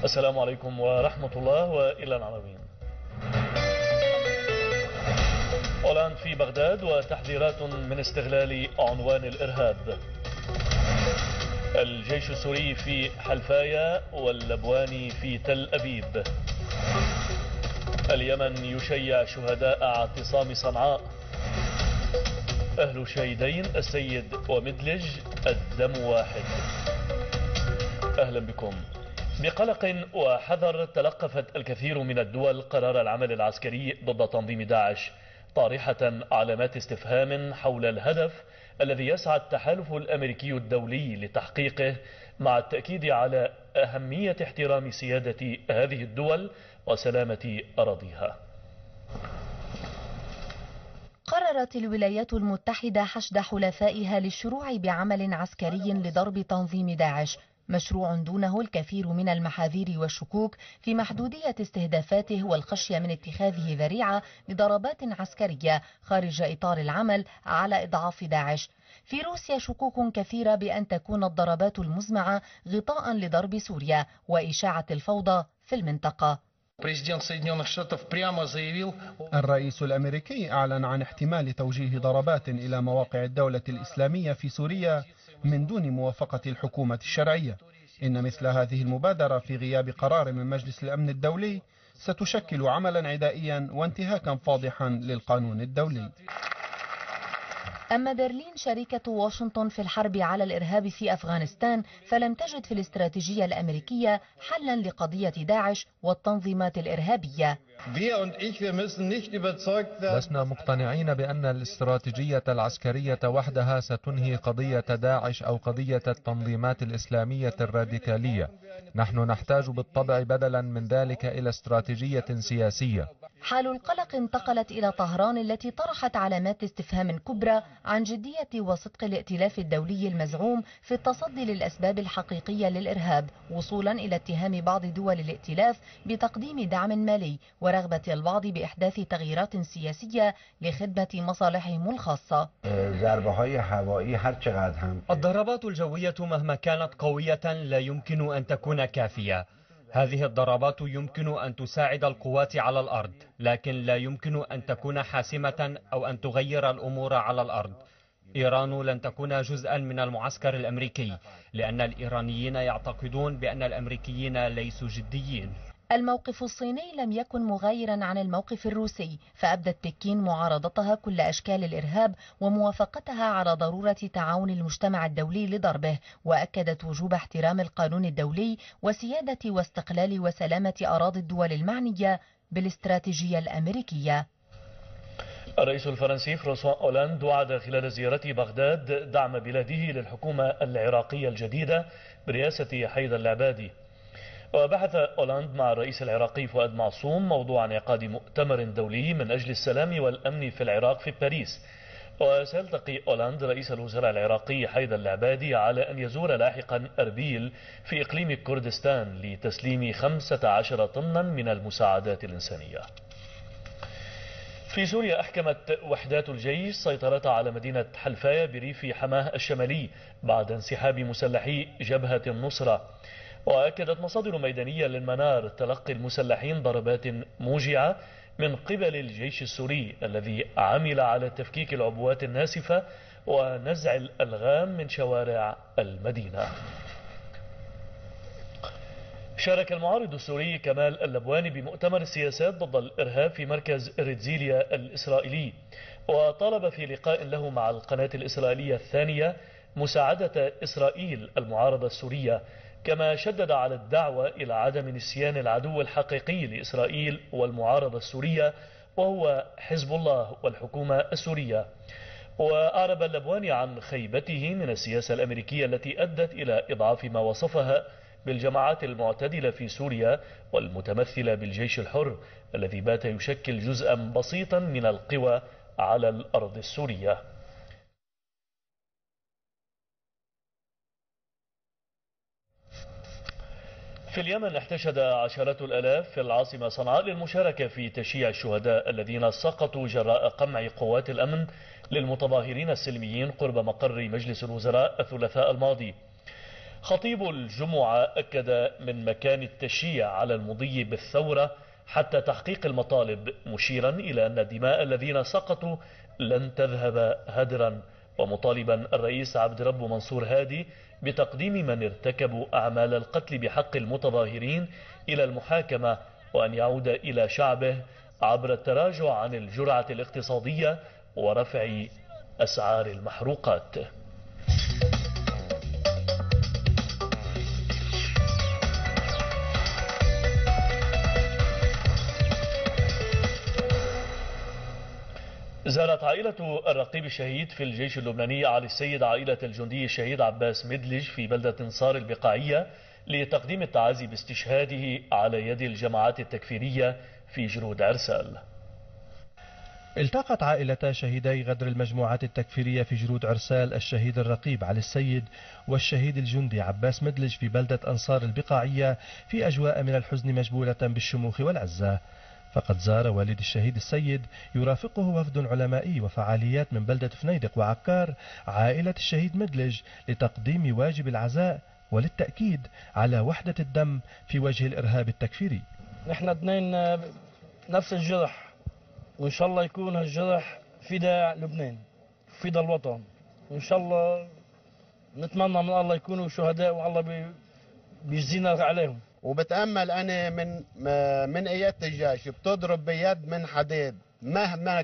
السلام عليكم ورحمة الله، وإلى العناوين. أولاند في بغداد وتحذيرات من استغلال عنوان الإرهاب. الجيش السوري في حلفايا واللبواني في تل أبيب. اليمن يشيع شهداء اعتصام صنعاء. أهل الشهيدين السيد ومدلج الدم واحد. أهلا بكم. بقلق وحذر تلقفت الكثير من الدول قرار العمل العسكري ضد تنظيم داعش، طارحة علامات استفهام حول الهدف الذي يسعى التحالف الأمريكي الدولي لتحقيقه، مع التأكيد على أهمية احترام سيادة هذه الدول وسلامة أراضيها. قررت الولايات المتحدة حشد حلفائها للشروع بعمل عسكري لضرب تنظيم داعش، مشروع دونه الكثير من المحاذير والشكوك في محدودية استهدافاته والخشية من اتخاذه ذريعة لضربات عسكرية خارج إطار العمل على إضعاف داعش. في روسيا شكوك كثيرة بأن تكون الضربات المزمعة غطاء لضرب سوريا وإشاعة الفوضى في المنطقة. الرئيس الأمريكي أعلن عن احتمال توجيه ضربات إلى مواقع الدولة الإسلامية في سوريا من دون موافقة الحكومة الشرعية. إن مثل هذه المبادرة في غياب قرار من مجلس الأمن الدولي ستشكل عملا عدائيا وانتهاكا فاضحا للقانون الدولي. أما برلين شريكة واشنطن في الحرب على الإرهاب في أفغانستان فلم تجد في الاستراتيجية الأمريكية حلا لقضية داعش والتنظيمات الإرهابية. لسنا مقتنعين بأن الاستراتيجية العسكرية وحدها ستنهي قضية داعش أو قضية التنظيمات الإسلامية الراديكالية. نحن نحتاج بالطبع بدلا من ذلك إلى استراتيجية سياسية. حال القلق انتقلت إلى طهران التي طرحت علامات استفهام كبرى عن جدية وصدق الائتلاف الدولي المزعوم في التصدي للأسباب الحقيقية للإرهاب، وصولا إلى اتهام بعض دول الائتلاف بتقديم دعم مالي ورغبة البعض بإحداث تغييرات سياسية لخدمة مصالحهم الخاصة. الضربات الجوية مهما كانت قوية لا يمكن أن تكون كافية. هذه الضربات يمكن أن تساعد القوات على الأرض، لكن لا يمكن أن تكون حاسمة أو أن تغير الأمور على الأرض. إيران لن تكون جزءا من المعسكر الأمريكي، لأن الإيرانيين يعتقدون بأن الأمريكيين ليسوا جديين. الموقف الصيني لم يكن مغايرا عن الموقف الروسي، فأبدت بكين معارضتها كل أشكال الإرهاب وموافقتها على ضرورة تعاون المجتمع الدولي لضربه، وأكدت وجوب احترام القانون الدولي وسيادة واستقلال وسلامة أراضي الدول المعنية بالاستراتيجية الأمريكية. الرئيس الفرنسي فرانسوا أولاند وعد خلال زيارته بغداد دعم بلاده للحكومة العراقية الجديدة برئاسة حيدر العبادي. وبحث أولاند مع الرئيس العراقي فؤاد معصوم موضوع انعقاد مؤتمر دولي من أجل السلام والأمن في العراق في باريس. وسيلتقي أولاند رئيس الوزراء العراقي حيدر العبادي على أن يزور لاحقا أربيل في إقليم كردستان لتسليم 15 طنا من المساعدات الإنسانية. في سوريا أحكمت وحدات الجيش سيطرتها على مدينة حلفايا بريف حماه الشمالي بعد انسحاب مسلحي جبهة النصرة. وأكدت مصادر ميدانية للمنار تلقي المسلحين ضربات موجعة من قبل الجيش السوري الذي عمل على تفكيك العبوات الناسفة ونزع الألغام من شوارع المدينة. شارك المعارض السوري كمال اللبواني بمؤتمر السياسات ضد الإرهاب في مركز ريتزيليا الإسرائيلي، وطالب في لقاء له مع القناة الإسرائيلية الثانية مساعدة إسرائيل المعارضة السورية، كما شدد على الدعوة إلى عدم نسيان العدو الحقيقي لإسرائيل والمعارضة السورية وهو حزب الله والحكومة السورية. وأعرب اللبواني عن خيبته من السياسة الأمريكية التي أدت إلى إضعاف ما وصفها بالجماعات المعتدلة في سوريا والمتمثلة بالجيش الحر الذي بات يشكل جزءا بسيطا من القوى على الأرض السورية. في اليمن احتشد عشرات الآلاف في العاصمة صنعاء للمشاركة في تشييع الشهداء الذين سقطوا جراء قمع قوات الأمن للمتظاهرين السلميين قرب مقر مجلس الوزراء الثلاثاء الماضي. خطيب الجمعة أكد من مكان التشييع على المضي بالثورة حتى تحقيق المطالب، مشيرا إلى أن دماء الذين سقطوا لن تذهب هدرا، ومطالبا الرئيس عبد رب منصور هادي بتقديم من ارتكبوا أعمال القتل بحق المتظاهرين إلى المحاكمة، وأن يعود إلى شعبه عبر التراجع عن الجرعة الاقتصادية ورفع أسعار المحروقات. زارت عائلة الرقيب الشهيد في الجيش اللبناني علي السيد عائلة الجندي الشهيد عباس مدلج في بلدة انصار البقاعية لتقديم التعازي باستشهاده على يد الجماعات التكفيرية في جرود عرسال. التقت عائلتا شهيدي غدر المجموعات التكفيرية في جرود عرسال الشهيد الرقيب علي السيد والشهيد الجندي عباس مدلج في بلدة أنصار البقاعية في أجواء من الحزن مجبولة بالشموخ والعزة. فقد زار والد الشهيد السيد يرافقه وفد علمائي وفعاليات من بلدة فنيدق وعكار عائلة الشهيد مدلج لتقديم واجب العزاء وللتأكيد على وحدة الدم في وجه الإرهاب التكفيري. نحن اثنين نفس الجرح، وإن شاء الله يكون هالجرح فداء لبنان، فداء الوطن، وإن شاء الله نتمنى من الله يكونوا شهداء والله بيجزينا عليهم. وبتأمل أنا من قيادة الجيش بتضرب بيد من حديد مهما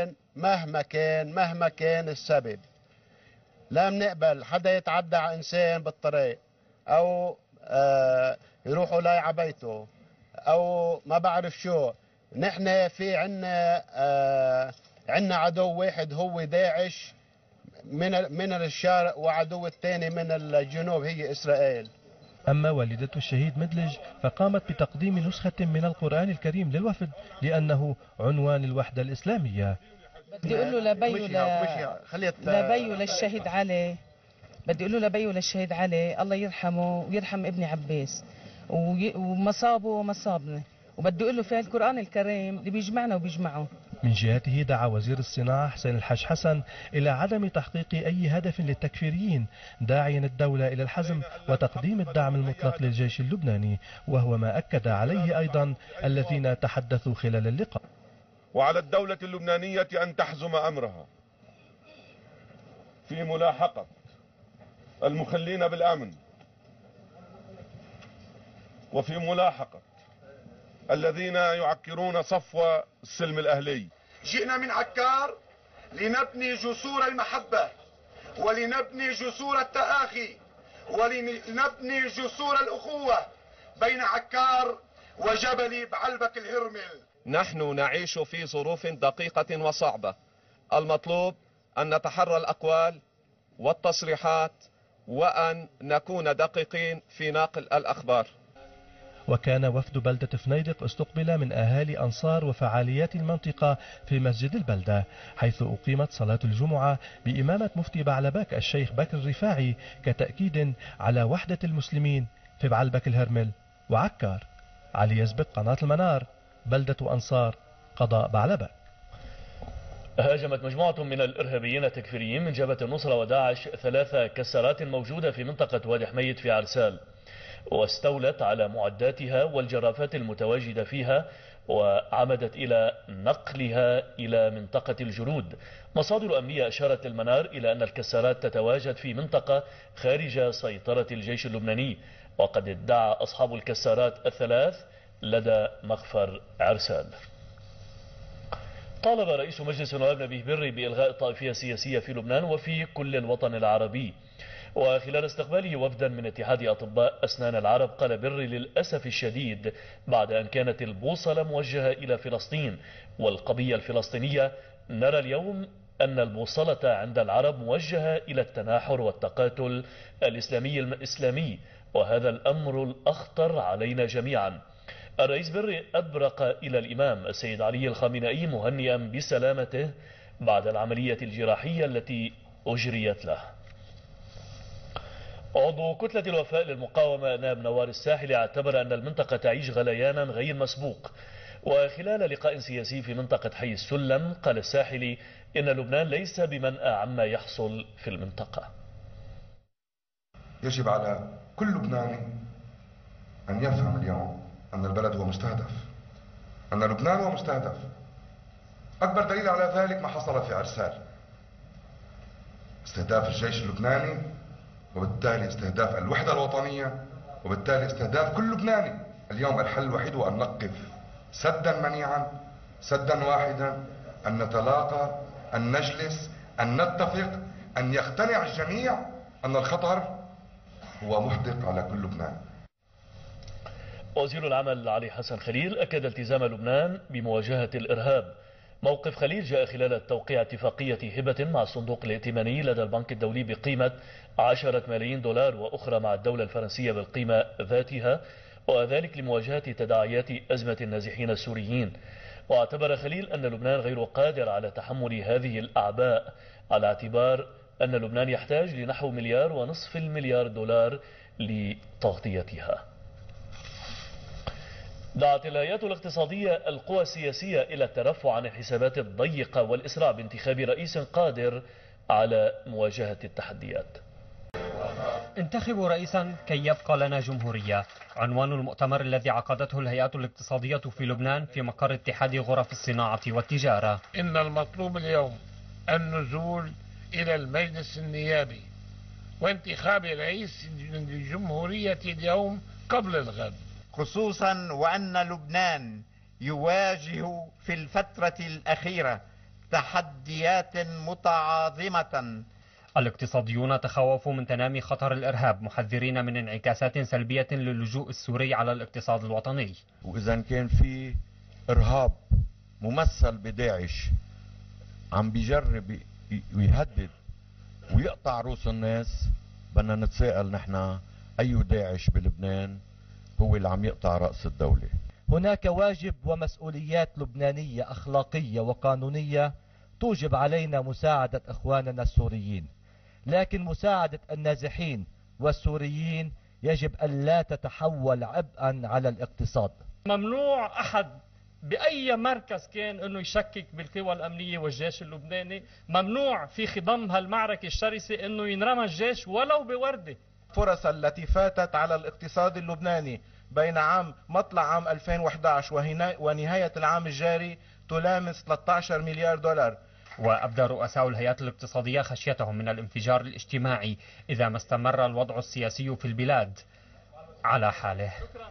كان السبب. لا بنقبل حدا يتعدى على إنسان بالطريق أو يروحوا لا على بيته أو ما بعرف شو. نحن في عنا عدو واحد هو داعش من الشرق، وعدو الثاني من الجنوب هي إسرائيل. أما والدة الشهيد مدلج فقامت بتقديم نسخة من القرآن الكريم للوفد لأنه عنوان الوحدة الإسلامية. بدي أقول له لبيو للشهيد علي، بدي أقول له لبيو للشهيد علي الله يرحمه ويرحم ابني عباس ومصابه ومصابنا، وبدي أقول له في القرآن الكريم اللي بيجمعنا وبيجمعه. من جهته دعا وزير الصناعة حسين الحاج حسن إلى عدم تحقيق أي هدف للتكفيريين، داعيا الدولة إلى الحزم وتقديم الدعم المطلق للجيش اللبناني، وهو ما أكد عليه أيضا الذين تحدثوا خلال اللقاء. وعلى الدولة اللبنانية أن تحزم أمرها في ملاحقة المخلين بالأمن وفي ملاحقة الذين يعكرون صفو السلم الأهلي. جئنا من عكار لنبني جسور المحبة ولنبني جسور التآخي ولنبني جسور الأخوة بين عكار وجبل بعلبك الهرمل. نحن نعيش في ظروف دقيقة وصعبة، المطلوب أن نتحرى الأقوال والتصريحات وأن نكون دقيقين في نقل الأخبار. وكان وفد بلدة فنيدق استقبل من أهالي أنصار وفعاليات المنطقة في مسجد البلدة، حيث أقيمت صلاة الجمعة بإمامة مفتي بعلبك الشيخ بكر الرفاعي كتأكيد على وحدة المسلمين في بعلبك الهرمل وعكار. علي يزبق، قناة المنار، بلدة أنصار، قضاء بعلبك. هاجمت مجموعة من الإرهابيين التكفيريين من جبهة النصرة وداعش 3 كسارات موجودة في منطقة وادي حميد في عرسال، واستولت على معداتها والجرافات المتواجدة فيها، وعمدت إلى نقلها إلى منطقة الجرود. مصادر أمنية أشارت المنار إلى أن الكسارات تتواجد في منطقة خارج سيطرة الجيش اللبناني، وقد ادعى أصحاب الكسارات 3 لدى مخفر عرسال. طالب رئيس مجلس النواب نبيه بري بإلغاء الطائفية السياسية في لبنان وفي كل الوطن العربي. وخلال استقباله وفدا من اتحاد أطباء أسنان العرب، قال بري للأسف الشديد بعد أن كانت البوصلة موجهة إلى فلسطين والقضية الفلسطينية، نرى اليوم أن البوصلة عند العرب موجهة إلى التناحر والتقاتل الإسلامي، وهذا الأمر الأخطر علينا جميعا. الرئيس بري أبرق إلى الإمام السيد علي الخامنئي مهنئا بسلامته بعد العملية الجراحية التي أجريت له. عضو كتلة الوفاء للمقاومة نائب نوار الساحلي اعتبر أن المنطقة تعيش غليانا غير مسبوق. وخلال لقاء سياسي في منطقة حي السلم، قال الساحلي إن لبنان ليس بمنأى عما يحصل في المنطقة. يجب على كل لبناني أن يفهم اليوم أن البلد هو مستهدف، أن لبنان هو مستهدف. أكبر دليل على ذلك ما حصل في عرسال، استهداف الجيش اللبناني، وبالتالي استهداف الوحدة الوطنية، وبالتالي استهداف كل لبناني. اليوم الحل الوحيد هو أن نقف سدا منيعا، سدا واحدا، أن نتلاقى، أن نجلس، أن نتفق، أن يقتنع الجميع أن الخطر هو محدق على كل لبنان. وزير العمل علي حسن خليل أكد التزام لبنان بمواجهة الإرهاب. موقف خليل جاء خلال توقيع اتفاقية هبة مع الصندوق الائتماني لدى البنك الدولي بقيمة 10 ملايين دولار، وأخرى مع الدولة الفرنسية بالقيمة ذاتها، وذلك لمواجهة تداعيات أزمة النازحين السوريين. واعتبر خليل أن لبنان غير قادر على تحمل هذه الأعباء، على اعتبار أن لبنان يحتاج لنحو 1.5 مليار دولار لتغطيتها. دعت الهيئات الاقتصادية القوى السياسية إلى الترفع عن الحسابات الضيقة والإسراع بانتخاب رئيس قادر على مواجهة التحديات. انتخبوا رئيسا كي يبقى لنا جمهورية، عنوان المؤتمر الذي عقدته الهيئات الاقتصادية في لبنان في مقر اتحاد غرف الصناعة والتجارة. إن المطلوب اليوم النزول إلى المجلس النيابي وانتخاب رئيس الجمهورية اليوم قبل الغد، خصوصا وأن لبنان يواجه في الفترة الأخيرة تحديات متعاظمة. الاقتصاديون تخوفوا من تنامي خطر الإرهاب، محذرين من انعكاسات سلبية للجوء السوري على الاقتصاد الوطني. وإذا كان في إرهاب ممثل بداعش عم بيجرب ويهدد ويقطع رؤوس الناس، بدنا نتساءل نحن أي داعش بلبنان هو اللي عم يقطع رأس الدولة. هناك واجب ومسؤوليات لبنانية أخلاقية وقانونية توجب علينا مساعدة إخواننا السوريين، لكن مساعدة النازحين والسوريين يجب أن لا تتحول عبئا على الاقتصاد. ممنوع أحد بأي مركز كان أنه يشكك بالقوى الأمنية والجيش اللبناني، ممنوع في خضم هالمعركة الشرسة أنه ينرمى الجيش ولو بوردة. الفرص التي فاتت على الاقتصاد اللبناني بين مطلع عام 2011 ونهاية العام الجاري تلامس 13 مليار دولار. وأبدى رؤساء الهيئات الاقتصادية خشيتهم من الانفجار الاجتماعي إذا ما استمر الوضع السياسي في البلاد على حاله.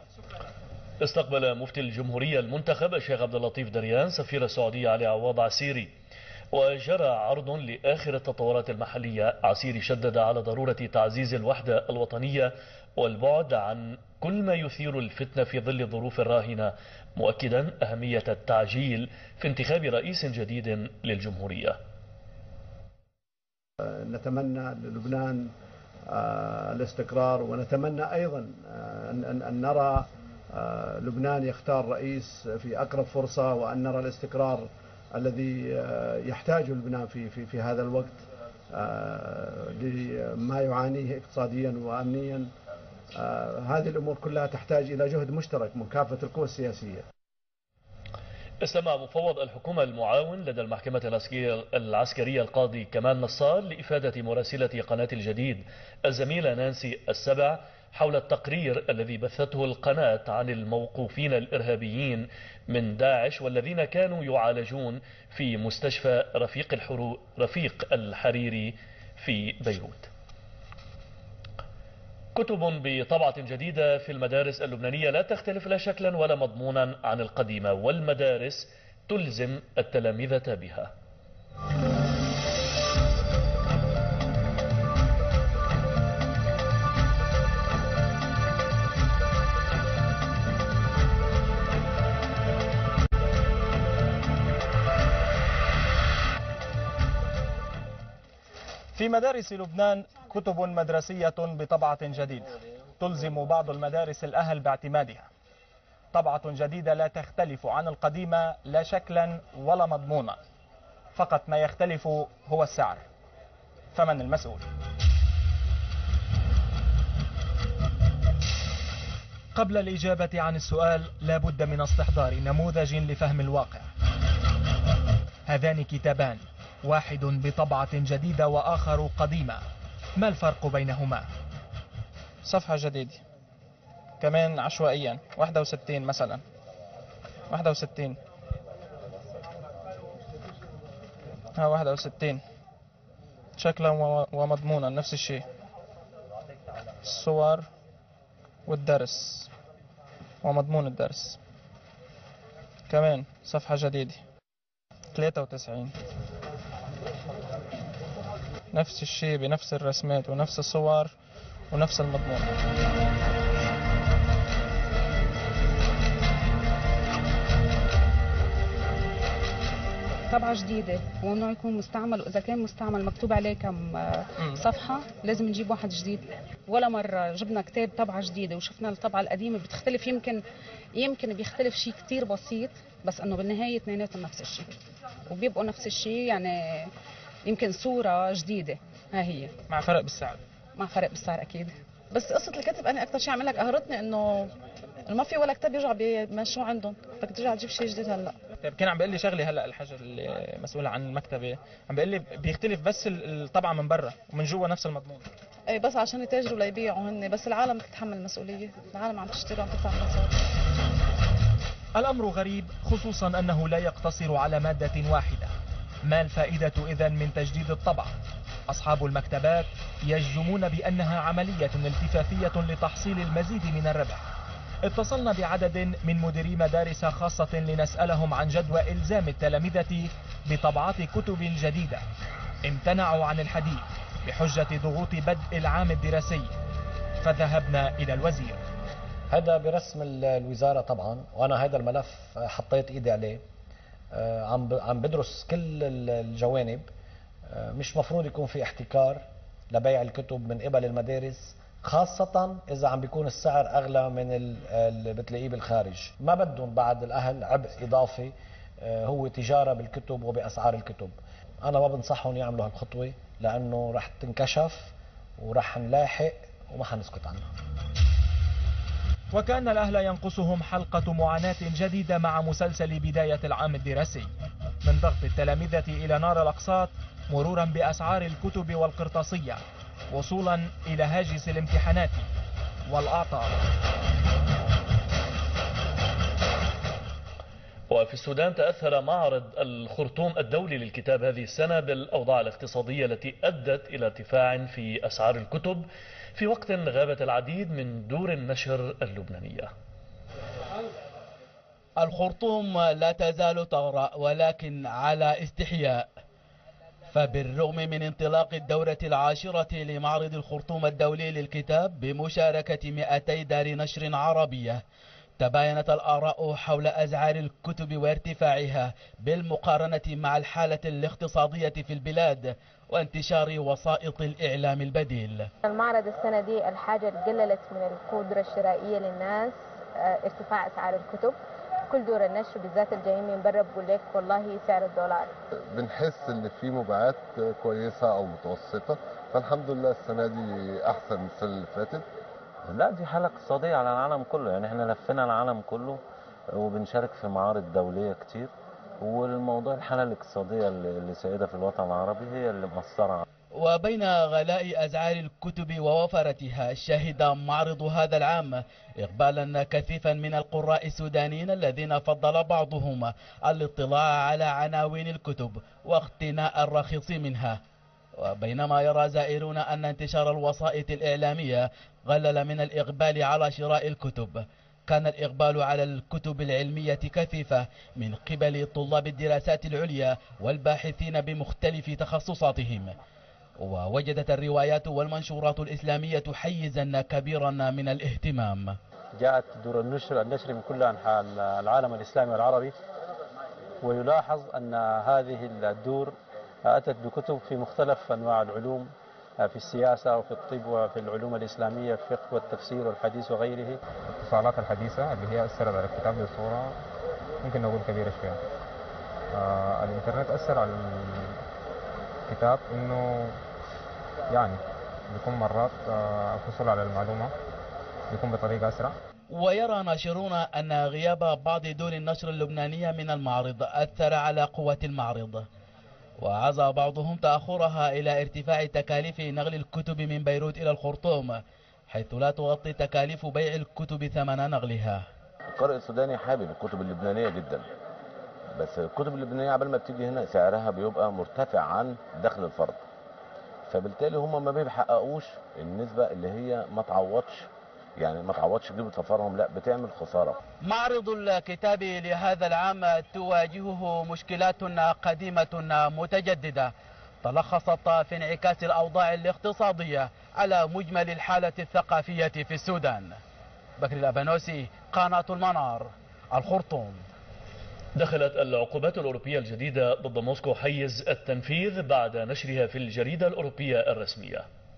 استقبل مفتي الجمهورية المنتخب الشيخ عبد اللطيف دريان سفير السعودية علي عوض عسيري، وجرى عرض لآخر التطورات المحلية. عسيري شدد على ضرورة تعزيز الوحدة الوطنية والبعد عن كل ما يثير الفتنة في ظل الظروف الراهنة، مؤكدا أهمية التعجيل في انتخاب رئيس جديد للجمهورية. نتمنى للبنان الاستقرار، ونتمنى أيضا أن نرى لبنان يختار رئيس في أقرب فرصة، وأن نرى الاستقرار الذي يحتاجه لبنان في هذا الوقت لما يعانيه اقتصاديا وأمنيا. هذه الأمور كلها تحتاج إلى جهد مشترك من كافة القوى السياسية. استمع مفوض الحكومة المعاون لدى المحكمة العسكرية القاضي كمال نصار لإفادة مراسلة قناة الجديد الزميلة نانسي السبع حول التقرير الذي بثته القناة عن الموقوفين الإرهابيين من داعش والذين كانوا يعالجون في مستشفى رفيق الحريري في بيروت. كتب بطبعة جديدة في المدارس اللبنانية لا تختلف لا شكلا ولا مضمونا عن القديمة، والمدارس تلزم التلامذة بها. في مدارس لبنان كتب مدرسية بطبعة جديدة تلزم بعض المدارس الأهل باعتمادها. طبعة جديدة لا تختلف عن القديمة لا شكلا ولا مضمونا، فقط ما يختلف هو السعر. فمن المسؤول؟ قبل الإجابة عن السؤال لا بد من استحضار نموذج لفهم الواقع. هذان كتابان، واحد بطبعة جديدة وآخر قديمة، ما الفرق بينهما؟ صفحة جديدة كمان عشوائيا 61 مثلا 61 ها 61 شكلا ومضمونا نفس الشيء. الصور والدرس ومضمون الدرس كمان صفحة جديدة 93 نفس الشيء بنفس الرسمات ونفس الصور ونفس المضمون. طبعة جديدة وممنوع يكون مستعمل، وإذا كان مستعمل مكتوب عليه كم صفحة لازم نجيب واحد جديد. ولا مرة جبنا كتاب طبعة جديدة وشفنا الطبعة القديمة بتختلف، يمكن بيختلف شيء كتير بسيط، بس إنه بالنهاية اثنيناتهم نفس الشيء وبيبقوا نفس الشيء، يعني يمكن صورة جديدة ها هي مع فرق بالسعر. مع فرق بالسعر أكيد. بس قصة الكتب أنا أكثر شيء عمل لك قهرتني إنه ما في ولا كتاب يرجع بمشروع عندهم، بدك ترجع تجيب شيء جديد هلا. طيب كان عم بيقول لي شغله هلا الحجر اللي مسؤول عن المكتبه، عم بيقول لي بيختلف بس الطبعه من برا ومن جوا نفس المضمون. اي بس عشان يتاجروا ليبيعوا هن، بس العالم بتتحمل المسؤوليه، العالم عم تشتري وعم تدفع مصاري. الامر غريب خصوصا انه لا يقتصر على ماده واحده. ما الفائده اذن من تجديد الطبعه؟ اصحاب المكتبات يجزمون بانها عمليه التفافيه لتحصيل المزيد من الربح. اتصلنا بعدد من مديري مدارس خاصة لنسألهم عن جدوى إلزام التلامذة بطبعات كتب جديدة. امتنعوا عن الحديث بحجة ضغوط بدء العام الدراسي، فذهبنا إلى الوزير. هذا برسم الوزارة طبعا، وأنا هذا الملف حطيت إيدي عليه، عم بدرس كل الجوانب. مش مفروض يكون في احتكار لبيع الكتب من قبل المدارس، خاصة إذا عم بيكون السعر أغلى من اللي بتلاقيه بالخارج. ما بدهم بعد الأهل عبء إضافي، هو تجارة بالكتب وبأسعار الكتب. أنا ما بنصحهم يعملوا هالخطوة لأنه رح تنكشف ورح نلاحق وما حنسكت عنها. وكأن الأهل ينقصهم حلقة معاناة جديدة مع مسلسل بداية العام الدراسي، من ضغط التلامذة إلى نار الأقساط مرورا بأسعار الكتب والقرطاسية، وصولا إلى هاجس الامتحانات والأعطال. وفي السودان تأثر معرض الخرطوم الدولي للكتاب هذه السنة بالأوضاع الاقتصادية التي أدت إلى ارتفاع في أسعار الكتب في وقت غابت العديد من دور النشر اللبنانية. الخرطوم لا تزال تغرق ولكن على استحياء، فبالرغم من انطلاق الدورة 10 لمعرض الخرطوم الدولي للكتاب بمشاركة 200 دار نشر عربية، تباينت الآراء حول أسعار الكتب وارتفاعها بالمقارنة مع الحالة الاقتصادية في البلاد وانتشار وسائط الإعلام البديل. المعرض السنة دي الحاجة قللت من القدرة الشرائية للناس، ارتفاع أسعار الكتب. كل دور النشر بالذات الجايين من برا بقول لك والله سعر الدولار. بنحس ان في مبيعات كويسه او متوسطه، فالحمد لله السنه دي احسن من السنه اللي فاتت. لا دي حالة اقتصادية على العالم كله، يعني احنا لفينا العالم كله وبنشارك في معارض دولية كتير، والموضوع الحالة الاقتصادية اللي سائدة في الوطن العربي هي اللي مأثرة. وبين غلاء أسعار الكتب ووفرتها، شهد معرض هذا العام إقبالا كثيفا من القراء السودانيين الذين فضل بعضهم الاطلاع على عناوين الكتب واقتناء الرخيص منها. وبينما يرى زائرون أن انتشار الوسائط الإعلامية قلل من الإقبال على شراء الكتب، كان الإقبال على الكتب العلمية كثيفة من قبل طلاب الدراسات العليا والباحثين بمختلف تخصصاتهم. ووجدت الروايات والمنشورات الإسلامية حيزا كبيرا من الاهتمام. جاءت دور النشر من كل أنحاء العالم الإسلامي والعربي، ويلاحظ أن هذه الدور أتت بكتب في مختلف أنواع العلوم، في السياسة وفي الطب وفي العلوم الإسلامية، الفقه والتفسير والحديث وغيره. الاتصالات الحديثة اللي هي أثرت على الكتاب بصورة ممكن نقول كبيرة شوية. الإنترنت أثر على الكتاب إنه يعني بيكون مرات الحصول على المعلومة بيكون بطريقة أسرع. ويرى ناشرون أن غياب بعض دور النشر اللبنانية من المعرض أثر على قوة المعرض، وعزى بعضهم تأخرها إلى ارتفاع تكاليف نقل الكتب من بيروت إلى الخرطوم، حيث لا تغطي تكاليف بيع الكتب ثمن نقلها. القارئ السوداني حابب الكتب اللبنانية جدا، بس الكتب اللبنانية قبل ما بتيجي هنا سعرها بيبقى مرتفع عن دخل الفرد، فبالتالي هم ما بيحققوش النسبة اللي هي ما تعوضش جيب سفرهم، لا بتعمل خسارة. معرض الكتاب لهذا العام تواجهه مشكلات قديمة متجددة تلخصت في انعكاس الأوضاع الاقتصادية على مجمل الحالة الثقافية في السودان. بكر الأبانوسي، قناة المنار، الخرطوم. دخلت العقوبات الأوروبية الجديدة ضد موسكو حيز التنفيذ بعد نشرها في الجريدة الأوروبية الرسمية.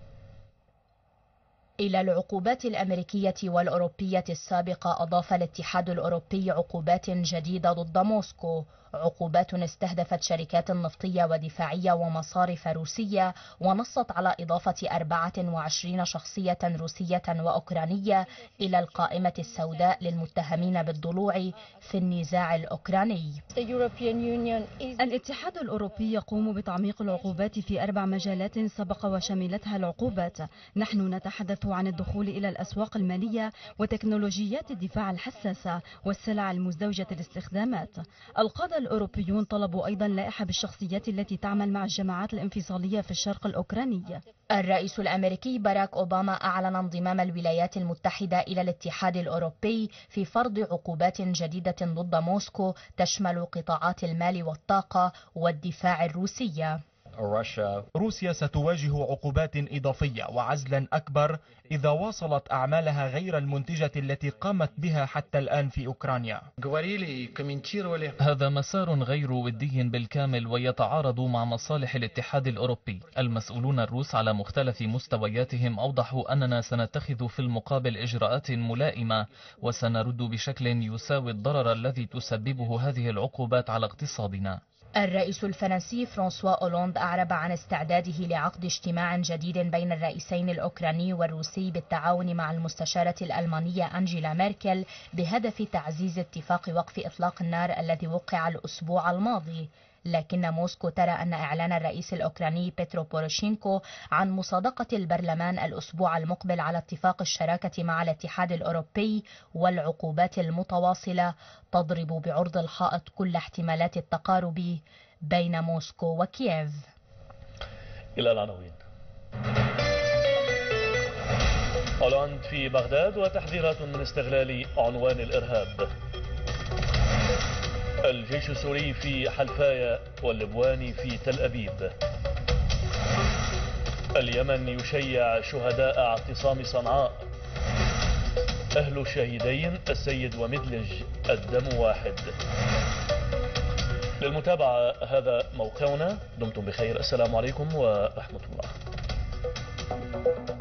إلى العقوبات الأمريكية والأوروبية السابقة أضاف الاتحاد الأوروبي عقوبات جديدة ضد موسكو، عقوبات استهدفت شركات نفطية ودفاعية ومصارف روسية، ونصت على إضافة 24 شخصية روسية وأوكرانية إلى القائمة السوداء للمتهمين بالضلوع في النزاع الأوكراني. الاتحاد الأوروبي يقوم بتعميق العقوبات في 4 مجالات سبق وشملتها العقوبات. نحن نتحدث عن الدخول إلى الأسواق المالية وتكنولوجيات الدفاع الحساسة والسلع المزدوجة الاستخدامات. القادة الأوروبيون طلبوا أيضا لائحة بالشخصيات التي تعمل مع الجماعات الانفصالية في الشرق الأوكراني. الرئيس الأمريكي باراك أوباما أعلن انضمام الولايات المتحدة إلى الاتحاد الأوروبي في فرض عقوبات جديدة ضد موسكو تشمل قطاعات المال والطاقة والدفاع الروسية. روسيا ستواجه عقوبات إضافية وعزلا أكبر إذا واصلت أعمالها غير المنتجة التي قامت بها حتى الآن في أوكرانيا. هذا مسار غير ودي بالكامل ويتعارض مع مصالح الاتحاد الأوروبي. المسؤولون الروس على مختلف مستوياتهم أوضحوا أننا سنتخذ في المقابل إجراءات ملائمة وسنرد بشكل يساوي الضرر الذي تسببه هذه العقوبات على اقتصادنا. الرئيس الفرنسي فرانسوا أولوند أعرب عن استعداده لعقد اجتماع جديد بين الرئيسين الأوكراني والروسي بالتعاون مع المستشارة الألمانية أنجيلا ميركل بهدف تعزيز اتفاق وقف إطلاق النار الذي وقع الأسبوع الماضي. لكن موسكو ترى أن إعلان الرئيس الأوكراني بيترو بوروشينكو عن مصادقة البرلمان الأسبوع المقبل على اتفاق الشراكة مع الاتحاد الأوروبي والعقوبات المتواصلة تضرب بعرض الحائط كل احتمالات التقارب بين موسكو وكييف. إلى العناوين. هولاند في بغداد وتحذيرات من استغلال عنوان الإرهاب. الجيش السوري في حلفاية واللبواني في تل أبيب. اليمن يشيع شهداء اعتصام صنعاء. أهل الشهيدين السيد ومدلج الدم واحد. للمتابعة هذا موقعنا. دمتم بخير. السلام عليكم ورحمة الله.